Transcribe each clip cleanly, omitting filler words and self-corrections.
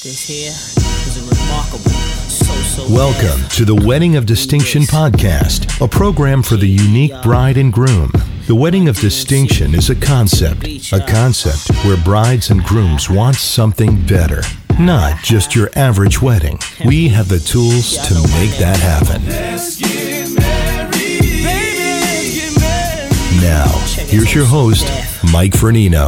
This here is a remarkable, Welcome to the Wedding of Distinction podcast, a program for the unique bride and groom. The Wedding of Distinction is a concept where brides and grooms want something better. Not just your average wedding. We have the tools to make that happen. Now, here's your host, Mike Fernino.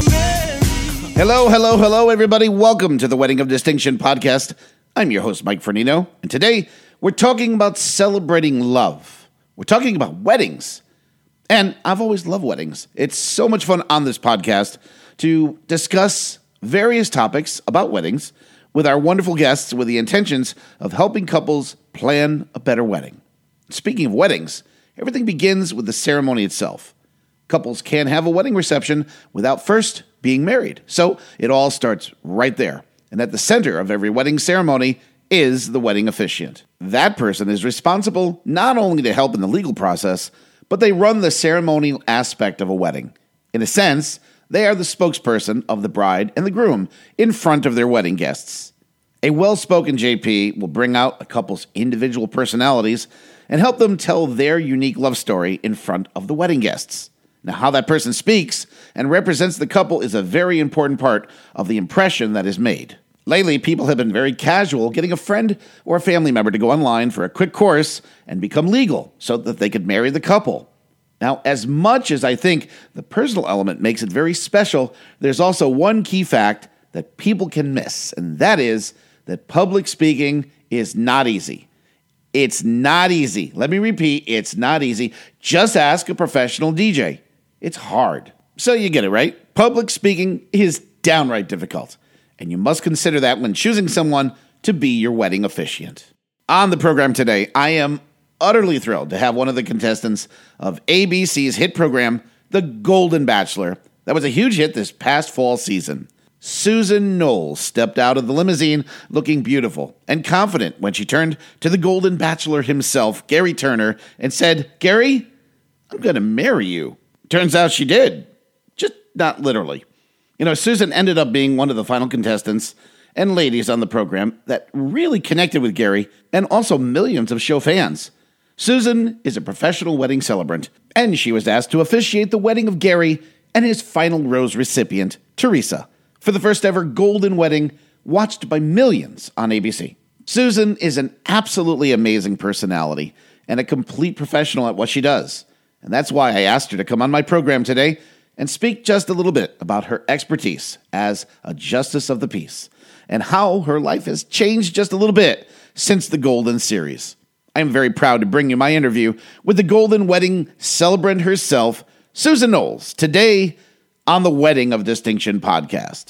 Hello, everybody. Welcome to the Wedding of Distinction podcast. I'm your host, Mike Fernino, and today we're talking about celebrating love. We're talking about weddings. And I've always loved weddings. It's so much fun on this podcast to discuss various topics about weddings with our wonderful guests with the intentions of helping couples plan a better wedding. Speaking of weddings, everything begins with the ceremony itself. Couples can't have a wedding reception without first being married. So it all starts right there. And at the center of every wedding ceremony is the wedding officiant. That person is responsible not only to help in the legal process, but they run the ceremonial aspect of a wedding. In a sense, they are the spokesperson of the bride and the groom in front of their wedding guests. A well-spoken JP will bring out a couple's individual personalities and help them tell their unique love story in front of the wedding guests. Now, how that person speaks and represents the couple is a very important part of the impression that is made. Lately, people have been very casual getting a friend or a family member to go online for a quick course and become legal so that they could marry the couple. Now, as much as I think the personal element makes it very special, there's also one key fact that people can miss, and that is that public speaking is not easy. It's not easy. Let me repeat, it's not easy. Just ask a professional DJ. It's hard. So you get it, right? Public speaking is downright difficult, and you must consider that when choosing someone to be your wedding officiant. On the program today, I am utterly thrilled to have one of the contestants of ABC's hit program, The Golden Bachelor, that was a huge hit this past fall season. Susan Knowles stepped out of the limousine looking beautiful and confident when she turned to the Golden Bachelor himself, Gary Turner, and said, "Gary, I'm going to marry you." Turns out she did, just not literally. Susan ended up being one of the final contestants and ladies on the program that really connected with Gary and also millions of show fans. Susan is a professional wedding celebrant, and she was asked to officiate the wedding of Gary and his final rose recipient, Teresa, for the first ever golden wedding watched by millions on ABC. Susan is an absolutely amazing personality and a complete professional at what she does. And that's why I asked her to come on my program today and speak just a little bit about her expertise as a justice of the peace and how her life has changed just a little bit since the Golden series. I am very proud to bring you my interview with the Golden Wedding celebrant herself, Susan Knowles, today on the Wedding of Distinction podcast.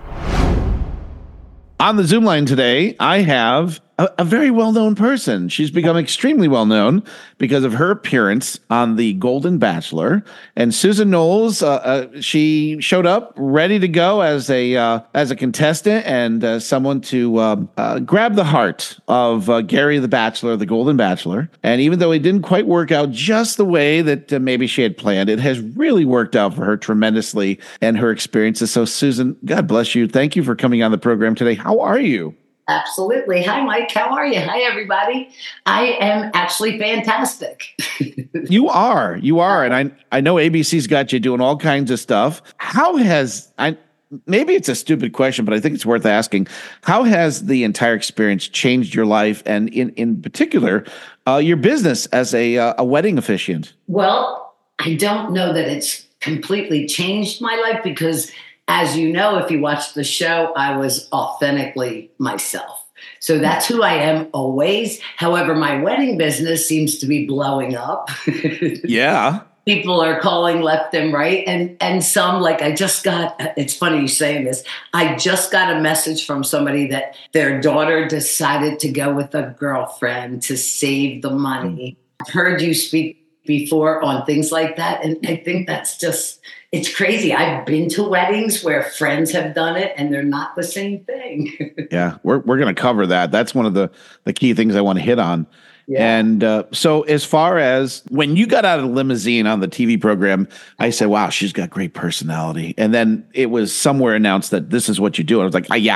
On the Zoom line today, I have a very well-known person. She's become extremely well-known because of her appearance on The Golden Bachelor. And Susan Knowles, she showed up ready to go as a contestant and someone to grab the heart of Gary the Bachelor, the Golden Bachelor. And even though it didn't quite work out just the way that maybe she had planned, it has really worked out for her tremendously and her experiences. So Susan, God bless you. Thank you for coming on the program today. How are you? Absolutely. Hi, Mike. How are you? Hi, everybody. I am actually fantastic. You are. And I know ABC's got you doing all kinds of stuff. Maybe it's a stupid question, but I think it's worth asking. How has the entire experience changed your life and in particular, your business as a wedding officiant? Well, I don't know that it's completely changed my life because, as you know, if you watch the show, I was authentically myself. So that's who I am always. However, my wedding business seems to be blowing up. Yeah. People are calling left and right. And some, like it's funny you saying this, I just got a message from somebody that their daughter decided to go with a girlfriend to save the money. I've heard you speak before on things like that. And I think that's just, it's crazy. I've been to weddings where friends have done it and they're not the same thing. Yeah, we're going to cover that. That's one of the key things I want to hit on. Yeah. And so as far as when you got out of the limousine on the TV program, I said, wow, she's got great personality. And then it was somewhere announced that this is what you do. And I was like, yeah,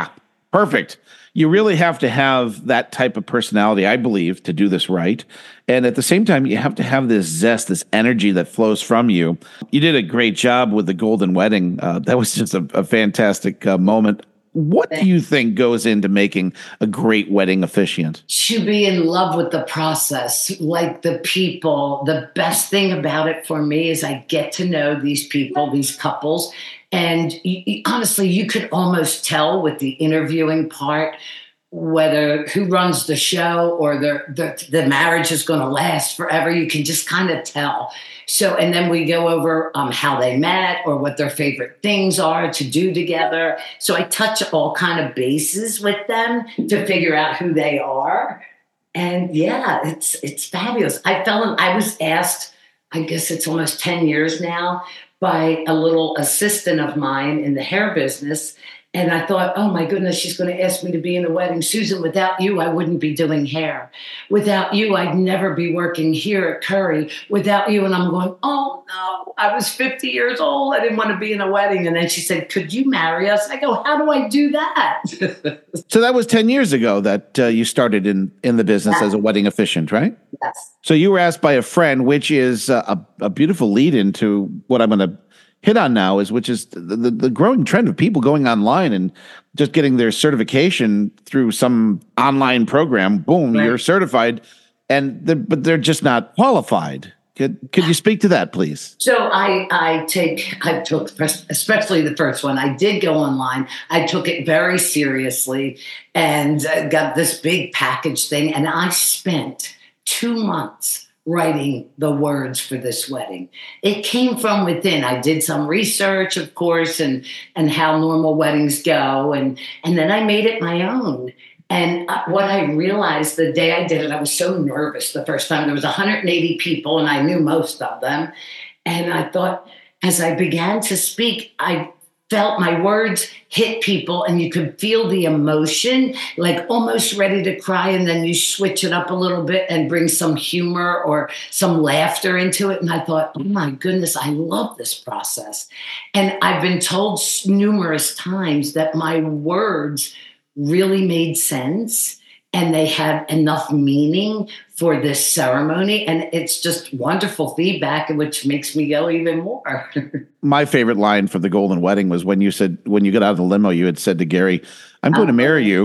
Perfect. You really have to have that type of personality, I believe, to do this right. And at the same time, you have to have this zest, this energy that flows from you. You did a great job with the golden wedding. That was just a fantastic moment. What do you think goes into making a great wedding officiant? To be in love with the process, like the people. The best thing about it for me is I get to know these people, these couples. And honestly, you could almost tell with the interviewing part whether who runs the show or the marriage is going to last forever. You can just kind of tell. So, and then we go over how they met or what their favorite things are to do together. So I touch all kind of bases with them to figure out who they are. And yeah, it's fabulous. I was asked, I guess it's almost 10 years now, by a little assistant of mine in the hair business. And I thought, oh my goodness, she's going to ask me to be in a wedding. Susan, without you, I wouldn't be doing hair. Without you, I'd never be working here at Curry. Without you, and I'm going, oh no, I was 50 years old. I didn't want to be in a wedding. And then she said, could you marry us? I go, how do I do that? So that was 10 years ago that you started in the business as a wedding officiant, right? Yes. So you were asked by a friend, which is a beautiful lead into what I'm going to hit on now, which is the growing trend of people going online and just getting their certification through some online program. Boom, right. You're certified, but they're just not qualified. Could you speak to that, please? So I took, especially the first one, I did go online. I took it very seriously and got this big package thing. And I spent 2 months writing the words for this wedding. It came from within. I did some research, of course, and how normal weddings go. And then I made it my own. And what I realized the day I did it, I was so nervous the first time. There was 180 people, and I knew most of them. And I thought, as I began to speak, I felt my words hit people, and you could feel the emotion, like almost ready to cry. And then you switch it up a little bit and bring some humor or some laughter into it. And I thought, oh my goodness, I love this process. And I've been told numerous times that my words really made sense and they had enough meaning for this ceremony. And it's just wonderful feedback, which makes me go even more. My favorite line for the golden wedding was when you got out of the limo, you had said to Gary, I'm going to marry you.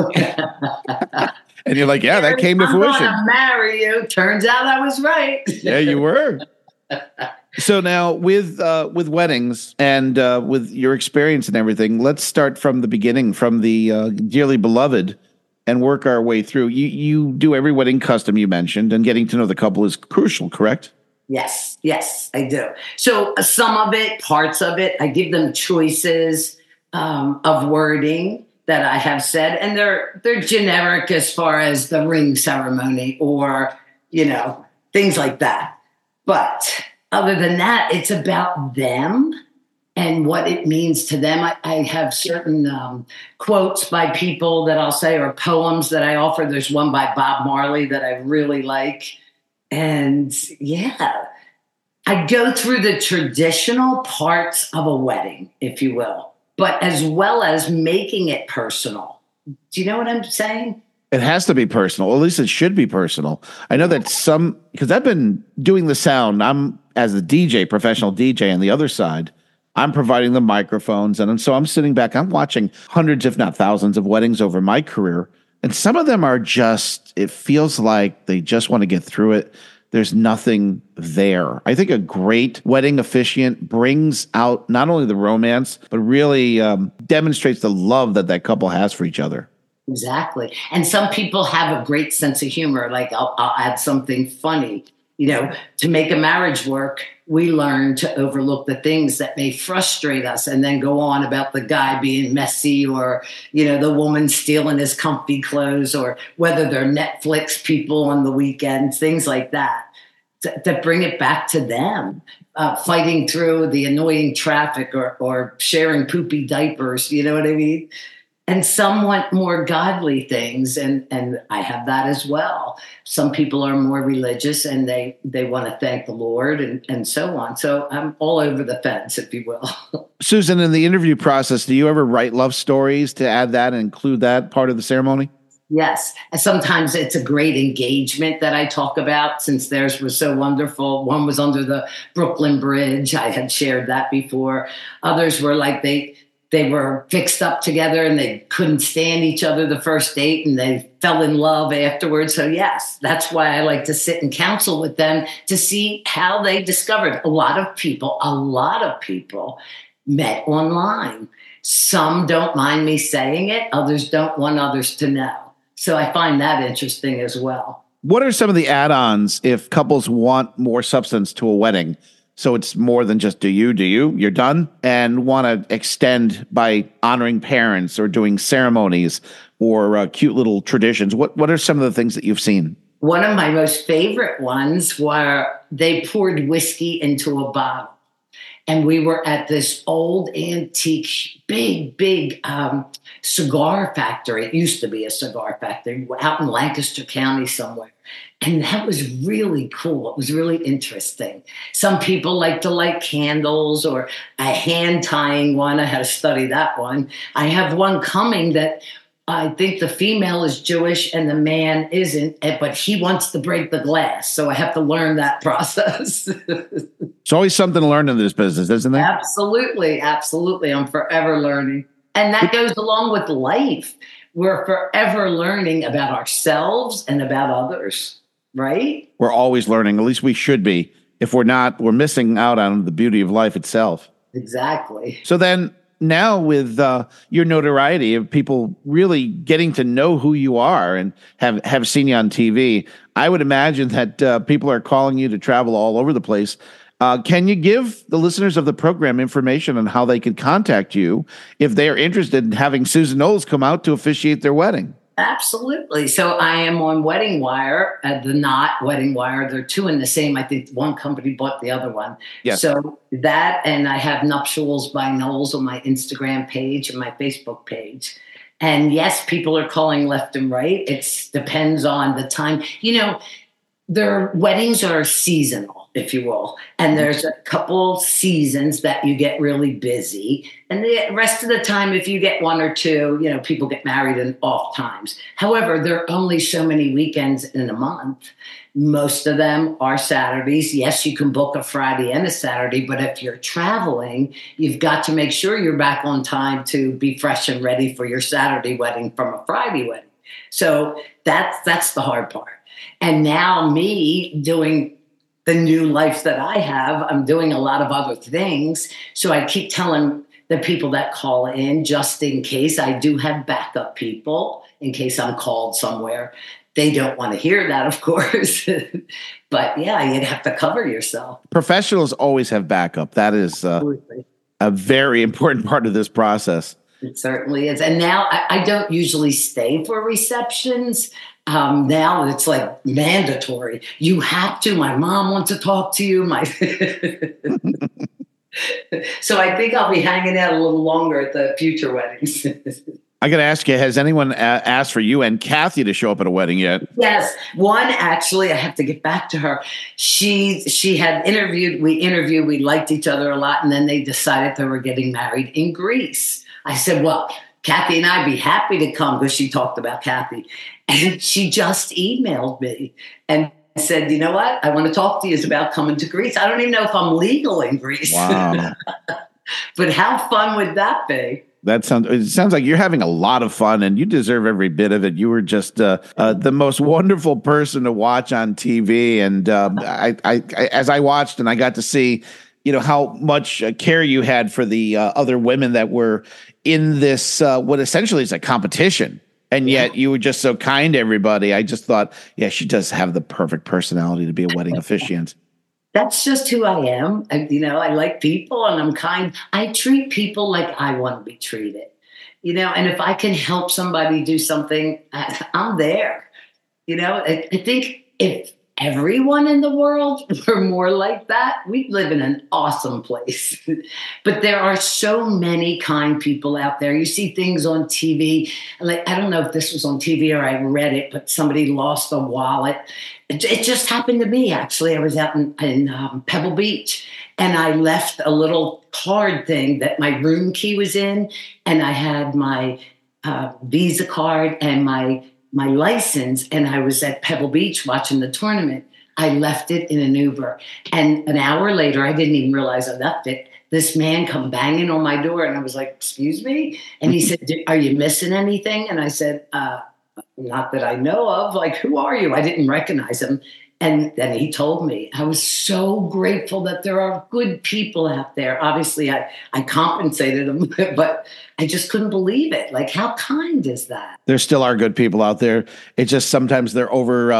And you're like, yeah, that came to fruition. I'm going to marry you. Turns out I was right. Yeah, you were. So now with weddings and with your experience and everything, let's start from the beginning, from the dearly beloved, and work our way through. You do every wedding custom you mentioned, and getting to know the couple is crucial, correct? Yes, I do. So some of it, parts of it, I give them choices of wording that I have said, and they're generic as far as the ring ceremony or, things like that. But other than that, it's about them and what it means to them. I have certain quotes by people that I'll say, or poems that I offer. There's one by Bob Marley that I really like. And yeah, I go through the traditional parts of a wedding, if you will, but as well as making it personal. Do you know what I'm saying? It has to be personal. At least it should be personal. I know that because I've been doing the sound. I'm, as a DJ, professional DJ on the other side, I'm providing the microphones. And so I'm sitting back, I'm watching hundreds, if not thousands of weddings over my career. And some of them are it feels like they just want to get through it. There's nothing there. I think a great wedding officiant brings out not only the romance, but really demonstrates the love that couple has for each other. Exactly. And some people have a great sense of humor. Like I'll add something funny. To make a marriage work, we learn to overlook the things that may frustrate us and then go on about the guy being messy or, the woman stealing his comfy clothes or whether they're Netflix people on the weekends, things like that, to bring it back to them, fighting through the annoying traffic or sharing poopy diapers. You know what I mean? And some want more godly things, and I have that as well. Some people are more religious, and they want to thank the Lord and so on. So I'm all over the fence, if you will. Susan, in the interview process, do you ever write love stories to add that and include that part of the ceremony? Yes. And sometimes it's a great engagement that I talk about, since theirs was so wonderful. One was under the Brooklyn Bridge. I had shared that before. Others were like they were fixed up together and they couldn't stand each other the first date and they fell in love afterwards. So yes, that's why I like to sit and counsel with them to see how they discovered. A lot of people met online. Some don't mind me saying it. Others don't want others to know. So I find that interesting as well. What are some of the add-ons if couples want more substance to a wedding? So it's more than just you're done, and want to extend by honoring parents or doing ceremonies or cute little traditions. What are some of the things that you've seen? One of my most favorite ones were they poured whiskey into a bottle. And we were at this old antique, big cigar factory. It used to be a cigar factory out in Lancaster County somewhere. And that was really cool. It was really interesting. Some people like to light candles or a hand tying one. I had to study that one. I have one coming that I think the female is Jewish and the man isn't, but he wants to break the glass. So I have to learn that process. It's always something to learn in this business, isn't there? Absolutely. Absolutely. I'm forever learning. And that goes along with life. We're forever learning about ourselves and about others, right? We're always learning. At least we should be. If we're not, we're missing out on the beauty of life itself. Exactly. So then, now with your notoriety of people really getting to know who you are and have seen you on TV, I would imagine that people are calling you to travel all over the place. Can you give the listeners of the program information on how they could contact you if they are interested in having Susan Knowles come out to officiate their wedding? Absolutely. So I am on Wedding Wire, the Knot Wedding Wire. They're two in the same. I think one company bought the other one. Yes. So that, and I have Nuptials by Knowles on my Instagram page and my Facebook page. And yes, people are calling left and right. It depends on the time. Their weddings are seasonal, if you will. And there's a couple seasons that you get really busy. And the rest of the time, if you get one or two, people get married in off times. However, there are only so many weekends in a month. Most of them are Saturdays. Yes, you can book a Friday and a Saturday, but if you're traveling, you've got to make sure you're back on time to be fresh and ready for your Saturday wedding from a Friday wedding. So that's the hard part. And now me doing the new life that I have, I'm doing a lot of other things. So I keep telling the people that call in, just in case, I do have backup people in case I'm called somewhere. They don't want to hear that, of course. But yeah, you'd have to cover yourself. Professionals always have backup. That is a very important part of this process. It certainly is. And now I don't usually stay for receptions. Now it's like mandatory. You have to. My mom wants to talk to you. So I think I'll be hanging out a little longer at the future weddings. I got to ask you, has anyone asked for you and Kathy to show up at a wedding yet? Yes. One, actually, I have to get back to her. She had interviewed, we liked each other a lot, and then they decided they were getting married in Greece. I said, well, Kathy and I'd be happy to come, because she talked about Kathy. And she just emailed me and said, you know what? I want to talk to you about coming to Greece. I don't even know if I'm legal in Greece. Wow. But how fun would that be? It sounds like you're having a lot of fun, and you deserve every bit of it. You were just the most wonderful person to watch on TV. And I as I watched and I got to see, how much care you had for the other women that were in this, what essentially is a competition. And yet you were just so kind to everybody. I just thought, yeah, she does have the perfect personality to be a wedding officiant. That's just who I am. I like people and I'm kind. I treat people like I want to be treated, and if I can help somebody do something, I'm there. I think if everyone in the world were more like that, we'd live in an awesome place. But there are so many kind people out there. You see things on TV, like, I don't know if this was on TV or I read it, but somebody lost a wallet. It just happened to me, actually. I was out in Pebble Beach, and I left a little card thing that my room key was in, and I had my Visa card and my license, and I was at Pebble Beach watching the tournament. I left it in an Uber. And an hour later, I didn't even realize I left it. This man come banging on my door, and I was like, excuse me? And he said, are you missing anything? And I said, not that I know of. Like, who are you? I didn't recognize him. And then he told me. I was so grateful that there are good people out there. Obviously, I compensated him, but I just couldn't believe it. Like, how kind is that? There still are good people out there. It's just sometimes they're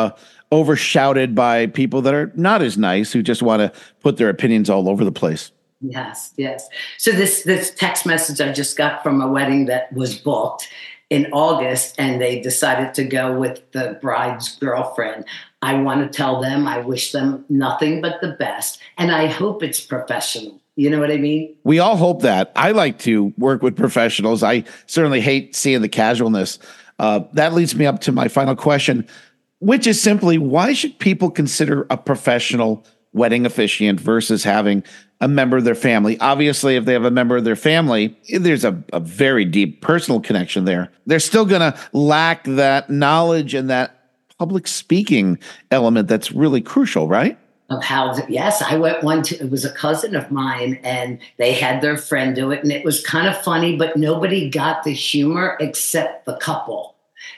overshouted by people that are not as nice, who just want to put their opinions all over the place. Yes. So this text message I just got from a wedding that was booked in August, and they decided to go with the bride's girlfriend. I want to tell them I wish them nothing but the best, and I hope it's professional. You know what I mean? We all hope that. I like to work with professionals. I certainly hate seeing the casualness. That leads me up to my final question, which is simply, why should people consider a professional wedding officiant versus having a member of their family? Obviously, if they have a member of their family, there's a very deep personal connection there. They're still going to lack that knowledge and that public speaking element that's really crucial, right? Of how, yes, I went it was a cousin of mine, and they had their friend do it, and it was kind of funny, but nobody got the humor except the couple.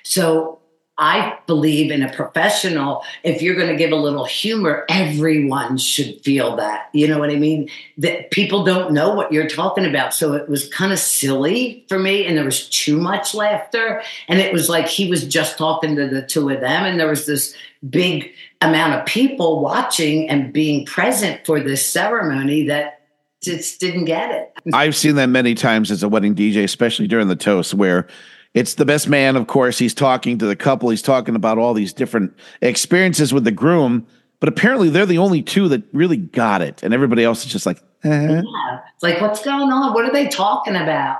So I believe in a professional, if you're going to give a little humor, everyone should feel that. You know what I mean? That people don't know what you're talking about. So it was kind of silly for me, and there was too much laughter. And it was like he was just talking to the two of them, and there was this big amount of people watching and being present for this ceremony that just didn't get it. I've seen that many times as a wedding DJ, especially during the toast, where it's the best man, of course. He's talking to the couple. He's talking about all these different experiences with the groom. But apparently they're the only two that really got it. And everybody else is just like, Yeah. It's like, what's going on? What are they talking about?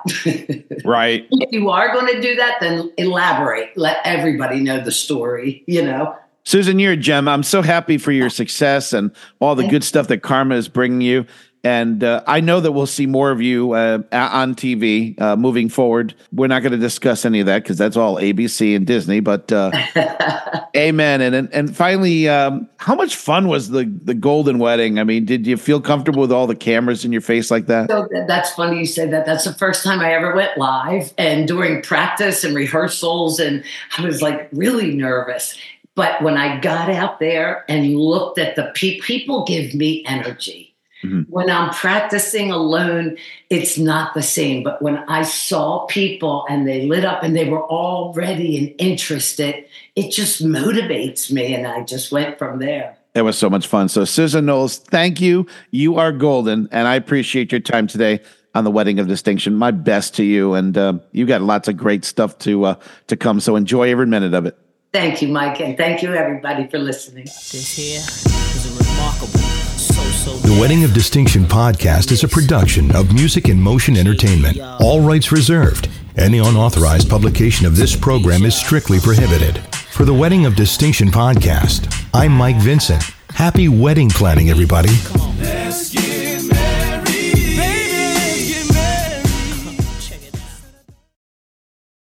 Right. If you are going to do that, then elaborate. Let everybody know the story, you know? Susan, you're a gem. I'm so happy for your success and all the good stuff that Karma is bringing you. And I know that we'll see more of you on TV moving forward. We're not going to discuss any of that because that's all ABC and Disney. But amen. And finally, how much fun was the golden wedding? I mean, did you feel comfortable with all the cameras in your face like that? So that's funny you said that. That's the first time I ever went live, and during practice and rehearsals, and I was like really nervous. But when I got out there and looked at the people give me energy. Mm-hmm. When I'm practicing alone, it's not the same. But when I saw people and they lit up and they were all ready and interested, it just motivates me. And I just went from there. It was so much fun. So Susan Knowles, thank you. You are golden. And I appreciate your time today on the Wedding of Distinction. My best to you. And you got lots of great stuff to come. So enjoy every minute of it. Thank you, Mike. And thank you, everybody, for listening. This here is a remarkable, The Wedding of Distinction podcast is a production of Music in Motion Entertainment. All rights reserved. Any unauthorized publication of this program is strictly prohibited. For the Wedding of Distinction podcast, I'm Mike Vincent. Happy wedding planning, everybody.